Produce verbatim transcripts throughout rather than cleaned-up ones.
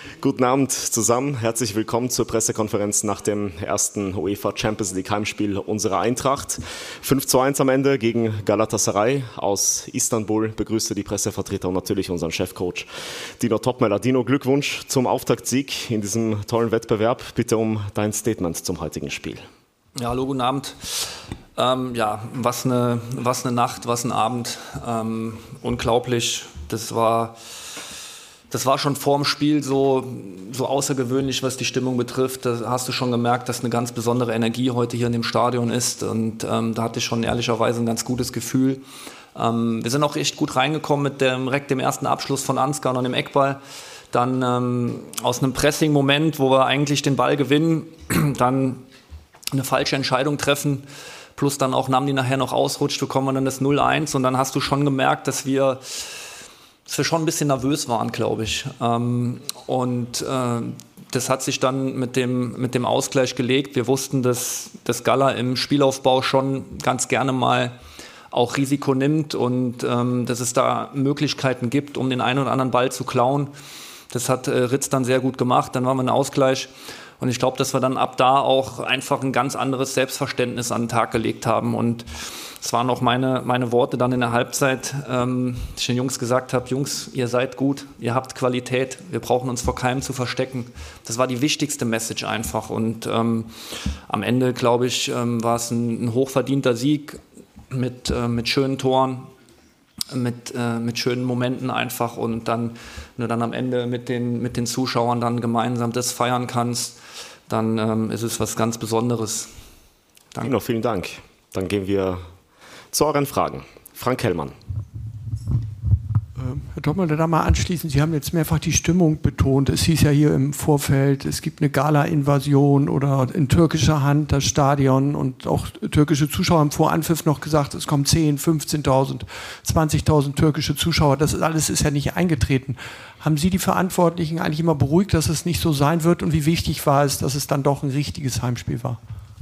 Guten Abend zusammen, herzlich willkommen zur Pressekonferenz nach dem ersten UEFA Champions League Heimspiel unserer Eintracht. fünf zu eins am Ende gegen Galatasaray aus Istanbul. Begrüße die Pressevertreter und natürlich unseren Chefcoach Dino Topmeller. Dino, Glückwunsch zum Auftaktsieg in diesem tollen Wettbewerb. Bitte um dein Statement zum heutigen Spiel. Ja, hallo, guten Abend. Ähm, ja, was eine, was eine Nacht, was ein Abend. Ähm, unglaublich. Das war... Das war schon vor dem Spiel so, so außergewöhnlich, was die Stimmung betrifft. Da hast du schon gemerkt, dass eine ganz besondere Energie heute hier in dem Stadion ist. Und ähm, da hatte ich schon ehrlicherweise ein ganz gutes Gefühl. Ähm, wir sind auch echt gut reingekommen mit dem, direkt dem ersten Abschluss von Ansgar und dem Eckball. Dann ähm, aus einem Pressing-Moment, wo wir eigentlich den Ball gewinnen, dann eine falsche Entscheidung treffen. Plus dann auch Namdi nachher noch ausrutscht, bekommen wir dann das null eins. Und dann hast du schon gemerkt, dass wir... dass wir schon ein bisschen nervös waren, glaube ich. Ähm, und äh, das hat sich dann mit dem, mit dem Ausgleich gelegt. Wir wussten, dass, dass Gala im Spielaufbau schon ganz gerne mal auch Risiko nimmt und ähm, dass es da Möglichkeiten gibt, um den einen oder anderen Ball zu klauen. Das hat äh, Ritz dann sehr gut gemacht. Dann waren wir ein Ausgleich. Und ich glaube, dass wir dann ab da auch einfach ein ganz anderes Selbstverständnis an den Tag gelegt haben. Und es waren auch meine, meine Worte dann in der Halbzeit, ähm, dass ich den Jungs gesagt habe, Jungs, ihr seid gut, ihr habt Qualität, wir brauchen uns vor keinem zu verstecken. Das war die wichtigste Message einfach. Und ähm, am Ende, glaube ich, ähm, war es ein, ein hochverdienter Sieg mit, äh, mit schönen Toren, mit, äh, mit schönen Momenten einfach. Und dann, wenn du dann am Ende mit den, mit den Zuschauern dann gemeinsam das feiern kannst, dann ähm, ist es was ganz Besonderes. Danke. Dino, vielen Dank. Dann gehen wir zu euren Fragen. Frank Hellmann. Herr Topmeller, da mal anschließend, Sie haben jetzt mehrfach die Stimmung betont. Es hieß ja hier im Vorfeld, es gibt eine Gala-Invasion oder in türkischer Hand das Stadion und auch türkische Zuschauer haben vor Anpfiff noch gesagt, es kommen zehntausend, fünfzehntausend, zwanzigtausend türkische Zuschauer. Das alles ist ja nicht eingetreten. Haben Sie die Verantwortlichen eigentlich immer beruhigt, dass es nicht so sein wird und wie wichtig war es, dass es dann doch ein richtiges Heimspiel war?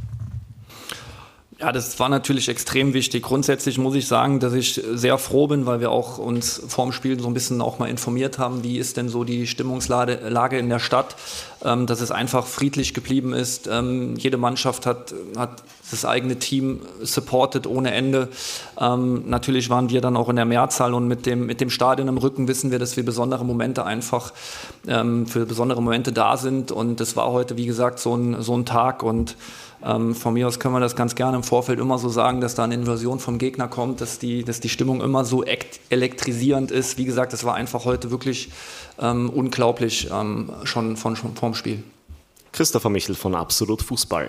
Ja, das war natürlich extrem wichtig. Grundsätzlich muss ich sagen, dass ich sehr froh bin, weil wir auch uns vor dem Spiel so ein bisschen auch mal informiert haben, wie ist denn so die Stimmungslage in der Stadt, ähm, dass es einfach friedlich geblieben ist. Ähm, jede Mannschaft hat, hat das eigene Team supportet ohne Ende. Ähm, natürlich waren wir dann auch in der Mehrzahl und mit dem, mit dem Stadion im Rücken wissen wir, dass wir besondere Momente einfach ähm, für besondere Momente da sind. Und das war heute, wie gesagt, so ein, so ein Tag und Ähm, von mir aus können wir das ganz gerne im Vorfeld immer so sagen, dass da eine Invasion vom Gegner kommt, dass die, dass die Stimmung immer so elektrisierend ist. Wie gesagt, das war einfach heute wirklich ähm, unglaublich, ähm, schon, von, schon vorm Spiel. Christopher Michel von Absolut Fußball.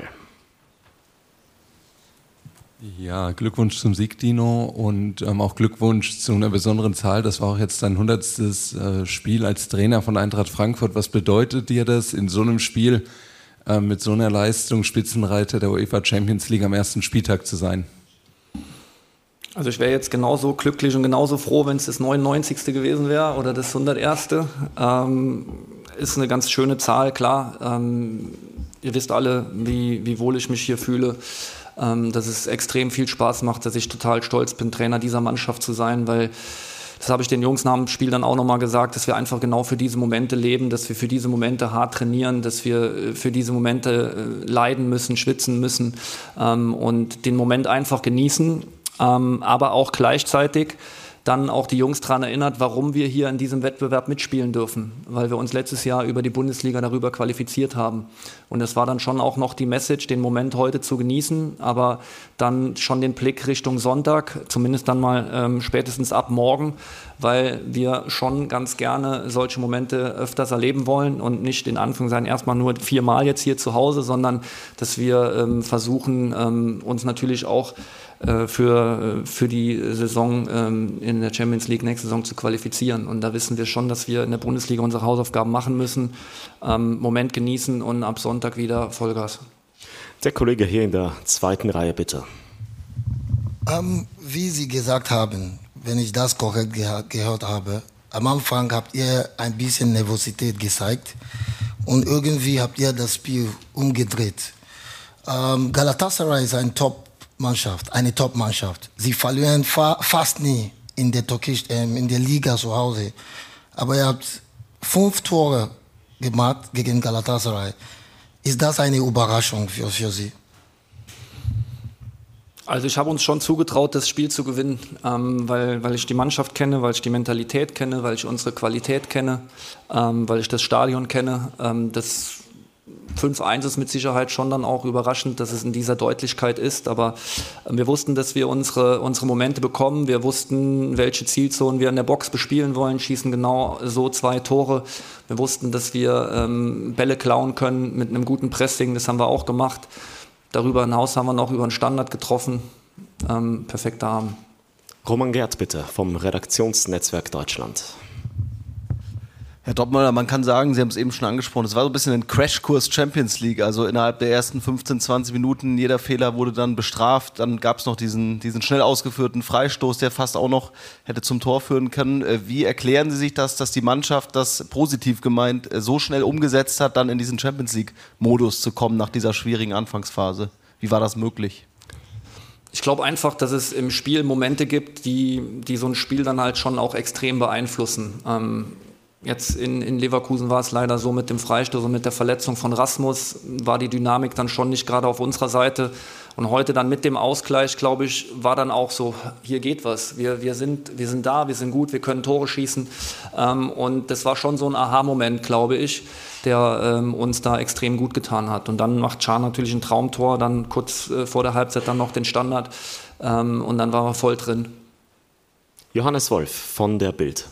Ja, Glückwunsch zum Sieg, Dino, und ähm, auch Glückwunsch zu einer besonderen Zahl. Das war auch jetzt dein hundertstes äh, Spiel als Trainer von Eintracht Frankfurt. Was bedeutet dir das, in so einem Spiel mit so einer Leistung Spitzenreiter der UEFA Champions League am ersten Spieltag zu sein? Also ich wäre jetzt genauso glücklich und genauso froh, wenn es das neunundneunzigste gewesen wäre oder das hunderterste. Ähm, ist eine ganz schöne Zahl, klar. Ähm, ihr wisst alle, wie, wie wohl ich mich hier fühle, ähm, dass es extrem viel Spaß macht, dass ich total stolz bin, Trainer dieser Mannschaft zu sein, weil das habe ich den Jungs nach dem Spiel dann auch nochmal gesagt, dass wir einfach genau für diese Momente leben, dass wir für diese Momente hart trainieren, dass wir für diese Momente leiden müssen, schwitzen müssen ähm, und den Moment einfach genießen, ähm, aber auch gleichzeitig dann auch die Jungs daran erinnert, warum wir hier in diesem Wettbewerb mitspielen dürfen, weil wir uns letztes Jahr über die Bundesliga darüber qualifiziert haben. Und das war dann schon auch noch die Message, den Moment heute zu genießen, aber dann schon den Blick Richtung Sonntag, zumindest dann mal ähm, spätestens ab morgen, weil wir schon ganz gerne solche Momente öfters erleben wollen und nicht in Anführungszeichen erstmal nur viermal jetzt hier zu Hause, sondern dass wir ähm, versuchen, ähm, uns natürlich auch für, für die Saison ähm, in der Champions League nächste Saison zu qualifizieren. Und da wissen wir schon, dass wir in der Bundesliga unsere Hausaufgaben machen müssen, ähm, Moment genießen und ab Sonntag wieder Vollgas. Der Kollege hier in der zweiten Reihe, bitte. Ähm, wie Sie gesagt haben, wenn ich das korrekt geha- gehört habe, am Anfang habt ihr ein bisschen Nervosität gezeigt und irgendwie habt ihr das Spiel umgedreht. Ähm, Galatasaray ist ein Top Mannschaft, eine Top-Mannschaft. Sie verlieren fa- fast nie in der Türkisch, ähm, in der Liga zu Hause. Aber ihr habt fünf Tore gemacht gegen Galatasaray. Ist das eine Überraschung für, für Sie? Also ich habe uns schon zugetraut, das Spiel zu gewinnen, ähm, weil, weil ich die Mannschaft kenne, weil ich die Mentalität kenne, weil ich unsere Qualität kenne, ähm, weil ich das Stadion kenne. Ähm, das fünf eins ist mit Sicherheit schon dann auch überraschend, dass es in dieser Deutlichkeit ist, aber wir wussten, dass wir unsere, unsere Momente bekommen, wir wussten, welche Zielzonen wir in der Box bespielen wollen, schießen genau so zwei Tore. Wir wussten, dass wir ähm, Bälle klauen können mit einem guten Pressing, das haben wir auch gemacht. Darüber hinaus haben wir noch über einen Standard getroffen. Ähm, perfekter Abend. Roman Gerd bitte vom Redaktionsnetzwerk Deutschland. Herr Dortmüller, man kann sagen, Sie haben es eben schon angesprochen, es war so ein bisschen ein Crashkurs Champions League, also innerhalb der ersten fünfzehn, zwanzig Minuten, jeder Fehler wurde dann bestraft, dann gab es noch diesen, diesen schnell ausgeführten Freistoß, der fast auch noch hätte zum Tor führen können. Wie erklären Sie sich das, dass die Mannschaft das positiv gemeint so schnell umgesetzt hat, dann in diesen Champions League-Modus zu kommen nach dieser schwierigen Anfangsphase? Wie war das möglich? Ich glaube einfach, dass es im Spiel Momente gibt, die, die so ein Spiel dann halt schon auch extrem beeinflussen. Ähm, Jetzt in, in Leverkusen war es leider so mit dem Freistoß und mit der Verletzung von Rasmus war die Dynamik dann schon nicht gerade auf unserer Seite. Und heute dann mit dem Ausgleich, glaube ich, war dann auch so, hier geht was. Wir, wir, sind, wir sind da, wir sind gut, wir können Tore schießen. Ähm, und das war schon so ein Aha-Moment, glaube ich, der ähm, uns da extrem gut getan hat. Und dann macht Can natürlich ein Traumtor, dann kurz äh, vor der Halbzeit dann noch den Standard. Ähm, und dann waren wir voll drin. Johannes Wolf von der Bild.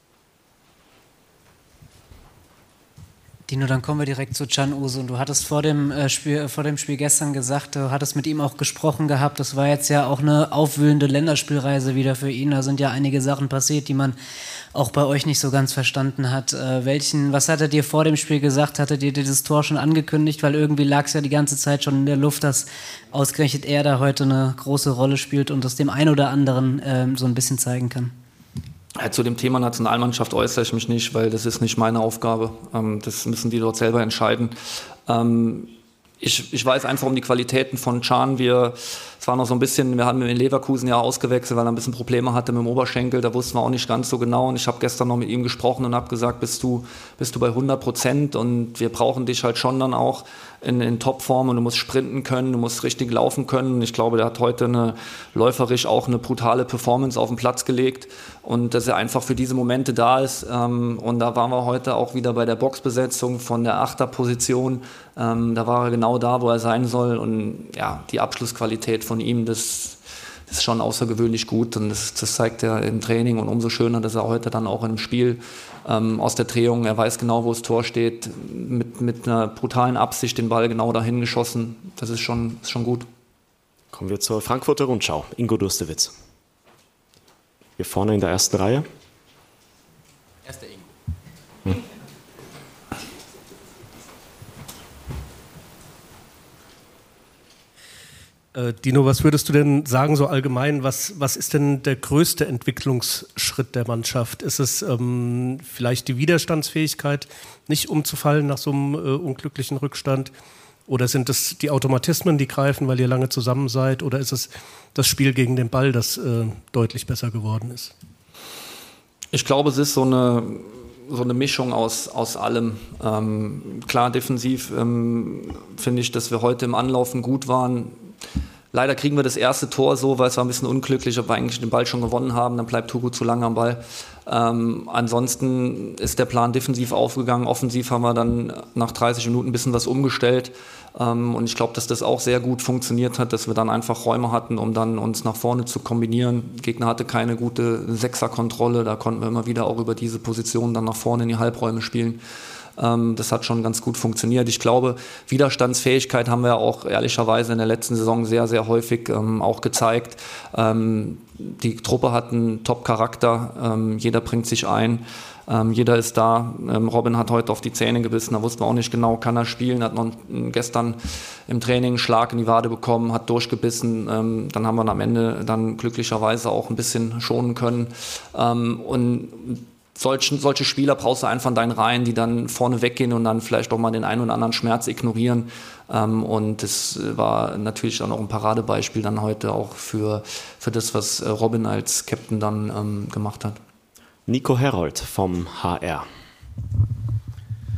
Dino, dann kommen wir direkt zu Can Ozun. Du hattest vor dem, äh, Spiel, vor dem Spiel gestern gesagt, du hattest mit ihm auch gesprochen gehabt. Das war jetzt ja auch eine aufwühlende Länderspielreise wieder für ihn. Da sind ja einige Sachen passiert, die man auch bei euch nicht so ganz verstanden hat. Äh, welchen, was hat er dir vor dem Spiel gesagt? Hattet ihr dir das Tor schon angekündigt? Weil irgendwie lag es ja die ganze Zeit schon in der Luft, dass ausgerechnet er da heute eine große Rolle spielt und das dem einen oder anderen äh, so ein bisschen zeigen kann. Zu dem Thema Nationalmannschaft äußere ich mich nicht, weil das ist nicht meine Aufgabe. Das müssen die dort selber entscheiden. Ich, ich weiß einfach um die Qualitäten von Can. Wir, es war noch so ein bisschen, wir haben ihn in Leverkusen ja ausgewechselt, weil er ein bisschen Probleme hatte mit dem Oberschenkel. Da wussten wir auch nicht ganz so genau. Und ich habe gestern noch mit ihm gesprochen und habe gesagt, bist du, bist du bei hundert Prozent und wir brauchen dich halt schon dann auch in, in Topform und du musst sprinten können, du musst richtig laufen können. Ich glaube, der hat heute eine, läuferisch auch eine brutale Performance auf den Platz gelegt und dass er einfach für diese Momente da ist. Und da waren wir heute auch wieder bei der Boxbesetzung von der Achterposition. Da war er genau da, wo er sein soll und ja, die Abschlussqualität von ihm, das, das ist schon außergewöhnlich gut und das, das zeigt er im Training und umso schöner, dass er heute dann auch im Spiel ähm, aus der Drehung, er weiß genau, wo das Tor steht, mit, mit einer brutalen Absicht den Ball genau dahin geschossen, das ist schon, ist schon gut. Kommen wir zur Frankfurter Rundschau. Ingo Durstewitz. Hier vorne in der ersten Reihe. Erster Ingo. Hm. Dino, was würdest du denn sagen, so allgemein, was, was ist denn der größte Entwicklungsschritt der Mannschaft? Ist es ähm, vielleicht die Widerstandsfähigkeit, nicht umzufallen nach so einem äh, unglücklichen Rückstand? Oder sind es die Automatismen, die greifen, weil ihr lange zusammen seid? Oder ist es das Spiel gegen den Ball, das äh, deutlich besser geworden ist? Ich glaube, es ist so eine... so eine Mischung aus, aus allem. Ähm, klar, defensiv ähm, finde ich, dass wir heute im Anlaufen gut waren. Leider kriegen wir das erste Tor so, weil es war ein bisschen unglücklich, ob wir eigentlich den Ball schon gewonnen haben, dann bleibt Hugo zu lange am Ball. Ähm, ansonsten ist der Plan defensiv aufgegangen. Offensiv haben wir dann nach dreißig Minuten ein bisschen was umgestellt. Ähm, und ich glaube, dass das auch sehr gut funktioniert hat, dass wir dann einfach Räume hatten, um dann uns nach vorne zu kombinieren. Der Gegner hatte keine gute Sechserkontrolle, da konnten wir immer wieder auch über diese Position dann nach vorne in die Halbräume spielen. Ähm, das hat schon ganz gut funktioniert. Ich glaube, Widerstandsfähigkeit haben wir auch ehrlicherweise in der letzten Saison sehr, sehr häufig ähm, auch gezeigt. Ähm, die Truppe hat einen Top-Charakter, ähm, jeder bringt sich ein. Ähm, jeder ist da. Ähm, Robin hat heute auf die Zähne gebissen, da wussten wir auch nicht genau, kann er spielen. Hat noch gestern im Training einen Schlag in die Wade bekommen, hat durchgebissen. Ähm, dann haben wir ihn am Ende dann glücklicherweise auch ein bisschen schonen können. Ähm, und solchen, solche Spieler brauchst du einfach in deinen Reihen, die dann vorne weggehen und dann vielleicht auch mal den einen oder anderen Schmerz ignorieren. Ähm, und das war natürlich dann auch ein Paradebeispiel dann heute auch für, für das, was Robin als Captain dann ähm, gemacht hat. Nico Herold vom H R.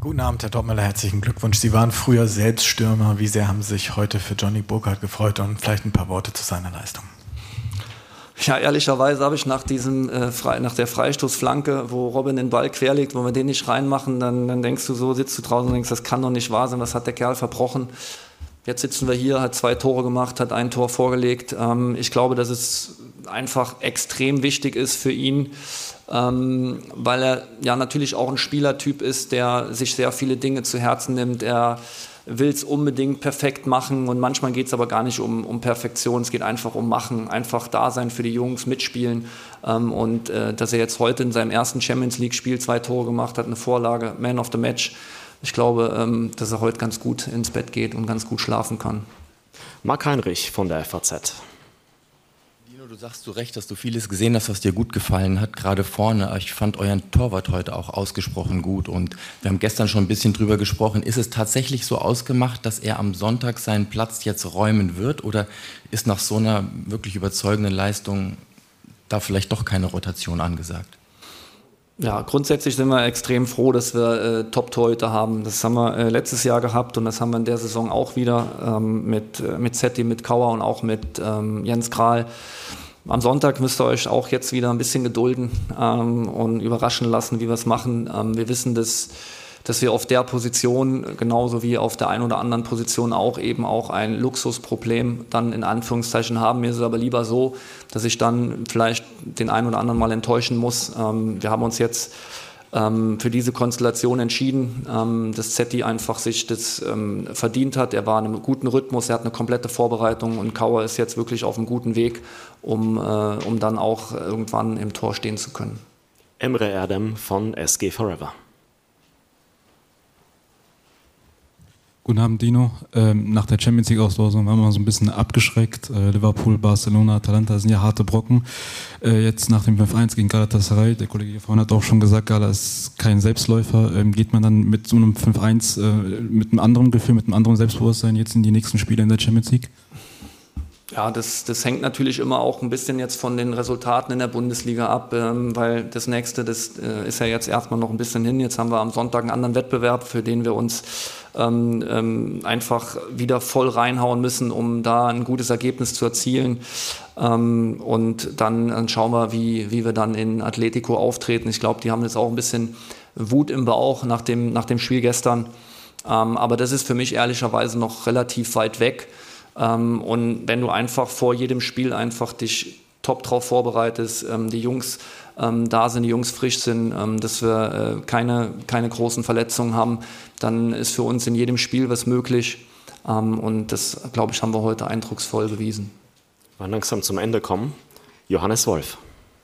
Guten Abend, Herr Topmöller, herzlichen Glückwunsch. Sie waren früher selbst Stürmer. Wie sehr haben Sie sich heute für Johnny Burkhardt gefreut und vielleicht ein paar Worte zu seiner Leistung? Ja, ehrlicherweise habe ich nach diesem äh, Fre- nach der Freistoßflanke, wo Robin den Ball querlegt, wo wir den nicht reinmachen, dann, dann denkst du so, sitzt du draußen und denkst, das kann doch nicht wahr sein, was hat der Kerl verbrochen? Jetzt sitzen wir hier, hat zwei Tore gemacht, hat ein Tor vorgelegt. Ähm, ich glaube, dass es einfach extrem wichtig ist für ihn, ähm, weil er ja natürlich auch ein Spielertyp ist, der sich sehr viele Dinge zu Herzen nimmt. Er will es unbedingt perfekt machen und manchmal geht es aber gar nicht um, um Perfektion, es geht einfach um Machen, einfach da sein für die Jungs, mitspielen ähm, und äh, dass er jetzt heute in seinem ersten Champions-League-Spiel zwei Tore gemacht hat, eine Vorlage, Man of the Match. Ich glaube, ähm, dass er heute ganz gut ins Bett geht und ganz gut schlafen kann. Marc Heinrich von der F A Z. Du sagst zu Recht, dass du vieles gesehen hast, was dir gut gefallen hat, gerade vorne. Ich fand euren Torwart heute auch ausgesprochen gut und wir haben gestern schon ein bisschen drüber gesprochen. Ist es tatsächlich so ausgemacht, dass er am Sonntag seinen Platz jetzt räumen wird oder ist nach so einer wirklich überzeugenden Leistung da vielleicht doch keine Rotation angesagt? Ja, grundsätzlich sind wir extrem froh, dass wir äh, Top-Torhüter haben. Das haben wir äh, letztes Jahr gehabt und das haben wir in der Saison auch wieder ähm, mit, äh, mit Zetti, mit Kauer und auch mit ähm, Jens Kral. Am Sonntag müsst ihr euch auch jetzt wieder ein bisschen gedulden ähm, und überraschen lassen, wie wir es machen. Ähm, wir wissen, dass, dass wir auf der Position, genauso wie auf der einen oder anderen Position auch eben auch ein Luxusproblem dann in Anführungszeichen haben. Mir ist es aber lieber so, dass ich dann vielleicht den einen oder anderen mal enttäuschen muss. Ähm, wir haben uns jetzt ähm, für diese Konstellation entschieden, ähm, dass Zetti einfach sich das ähm, verdient hat. Er war in einem guten Rhythmus, er hat eine komplette Vorbereitung und Kauer ist jetzt wirklich auf einem guten Weg, um, äh, um dann auch irgendwann im Tor stehen zu können. Emre Erdem von S G Forever. Guten Abend, Dino. Ähm, nach der Champions League Auslosung waren wir so ein bisschen abgeschreckt. Äh, Liverpool, Barcelona, Atalanta sind ja harte Brocken. Äh, jetzt nach dem fünf eins gegen Galatasaray, der Kollege hier vorhin hat auch schon gesagt, Gala ist kein Selbstläufer. Ähm, geht man dann mit so einem fünf eins äh, mit einem anderen Gefühl, mit einem anderen Selbstbewusstsein jetzt in die nächsten Spiele in der Champions League? Ja, das, das hängt natürlich immer auch ein bisschen jetzt von den Resultaten in der Bundesliga ab, ähm, weil das nächste, das äh, ist ja jetzt erstmal noch ein bisschen hin. Jetzt haben wir am Sonntag einen anderen Wettbewerb, für den wir uns ähm, ähm, einfach wieder voll reinhauen müssen, um da ein gutes Ergebnis zu erzielen. Ähm, und dann, dann schauen wir, wie, wie wir dann in Atletico auftreten. Ich glaube, die haben jetzt auch ein bisschen Wut im Bauch nach dem, nach dem Spiel gestern. Ähm, aber das ist für mich ehrlicherweise noch relativ weit weg. Ähm, und wenn du einfach vor jedem Spiel einfach dich top drauf vorbereitest, ähm, die Jungs ähm, da sind, die Jungs frisch sind, ähm, dass wir äh, keine, keine großen Verletzungen haben, dann ist für uns in jedem Spiel was möglich. Ähm, und das, glaube ich, haben wir heute eindrucksvoll bewiesen. Wir langsam zum Ende kommen. Johannes Wolf.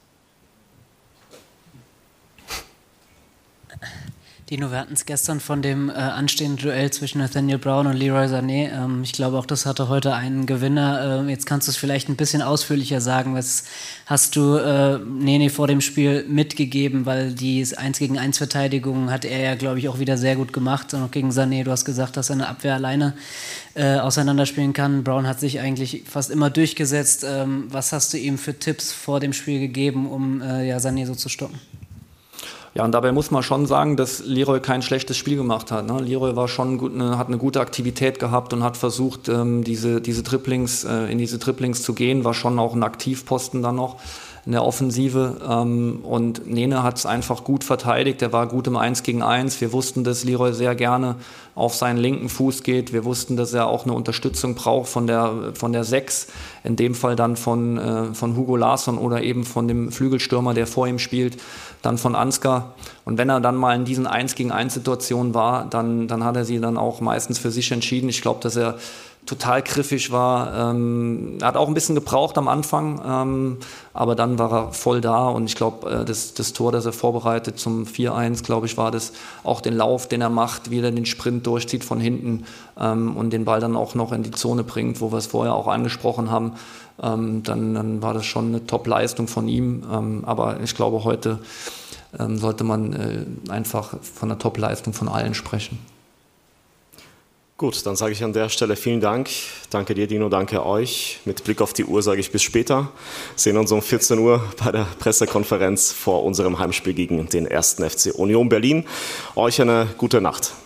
Dino, wir hatten es gestern von dem äh, anstehenden Duell zwischen Nathaniel Brown und Leroy Sané. Ähm, ich glaube auch, das hatte heute einen Gewinner. Ähm, jetzt kannst du es vielleicht ein bisschen ausführlicher sagen. Was hast du äh, Nene vor dem Spiel mitgegeben? Weil die eins gegen eins Verteidigung hat er ja, glaube ich, auch wieder sehr gut gemacht. Und auch gegen Sané, du hast gesagt, dass er eine Abwehr alleine äh, auseinanderspielen kann. Brown hat sich eigentlich fast immer durchgesetzt. Ähm, was hast du ihm für Tipps vor dem Spiel gegeben, um äh, ja, Sané so zu stoppen? Ja, und dabei muss man schon sagen, dass Leroy kein schlechtes Spiel gemacht hat. Ne? Leroy war schon gut, ne, hat eine gute Aktivität gehabt und hat versucht, ähm, diese, diese Dribblings, äh, in diese Dribblings zu gehen, war schon auch ein Aktivposten dann noch in der Offensive. Ähm, und Nene hat es einfach gut verteidigt, er war gut im eins gegen eins. Wir wussten, dass Leroy sehr gerne auf seinen linken Fuß geht. Wir wussten, dass er auch eine Unterstützung braucht von der, von der sechs, in dem Fall dann von, äh, von Hugo Larsson oder eben von dem Flügelstürmer, der vor ihm spielt, dann von Ansgar. Und wenn er dann mal in diesen eins gegen eins Situationen war, dann, dann hat er sie dann auch meistens für sich entschieden. Ich glaube, dass er total griffig war. Ähm, er hat auch ein bisschen gebraucht am Anfang, ähm, aber dann war er voll da und ich glaube, äh, das, das Tor, das er vorbereitet zum vier eins, glaube ich, war das auch den Lauf, den er macht, wie er den Sprint durchzieht von hinten ähm, und den Ball dann auch noch in die Zone bringt, wo wir es vorher auch angesprochen haben. Ähm, dann, dann war das schon eine Top-Leistung von ihm, ähm, aber ich glaube, heute ähm, sollte man äh, einfach von einer Top-Leistung von allen sprechen. Gut, dann sage ich an der Stelle vielen Dank. Danke dir, Dino, danke euch. Mit Blick auf die Uhr sage ich bis später. Sehen uns um vierzehn Uhr bei der Pressekonferenz vor unserem Heimspiel gegen den ersten F C Union Berlin. Euch eine gute Nacht.